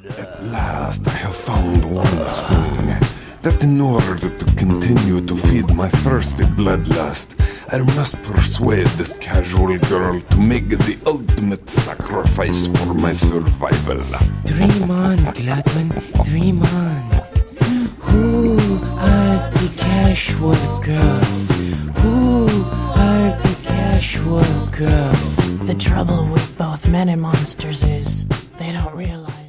At last I have found one thing. That in order to continue to feed my thirsty bloodlust, I must persuade this casual girl to make the ultimate sacrifice for my survival. Dream on, Gladman, dream on. Who are the casual girls? Who are the casual girls? The trouble with both men and monsters is they don't realize